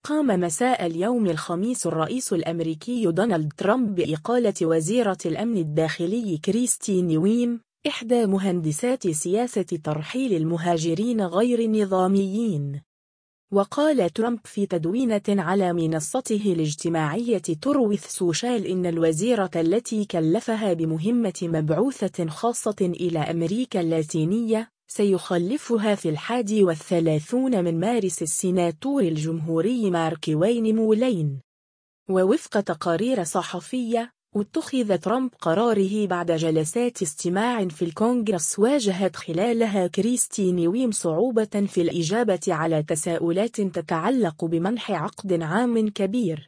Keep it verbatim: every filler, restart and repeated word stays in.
قام مساء اليوم الخميس الرئيس الأمريكي دونالد ترامب بإقالة وزيرة الأمن الداخلي كريستي نويم، إحدى مهندسات سياسة ترحيل المهاجرين غير النظاميين. وقال ترامب في تدوينة على منصته الاجتماعية تروث سوشال إن الوزيرة التي كلفها بمهمة مبعوثة خاصة إلى أمريكا اللاتينية سيخلفها في الحادي والثلاثون من مارس السيناتور الجمهوري مارك وين مولين. ووفق تقارير صحفية، اتخذ ترامب قراره بعد جلسات استماع في الكونغرس واجهت خلالها كريستي نويم صعوبة في الإجابة على تساؤلات تتعلق بمنح عقد عام كبير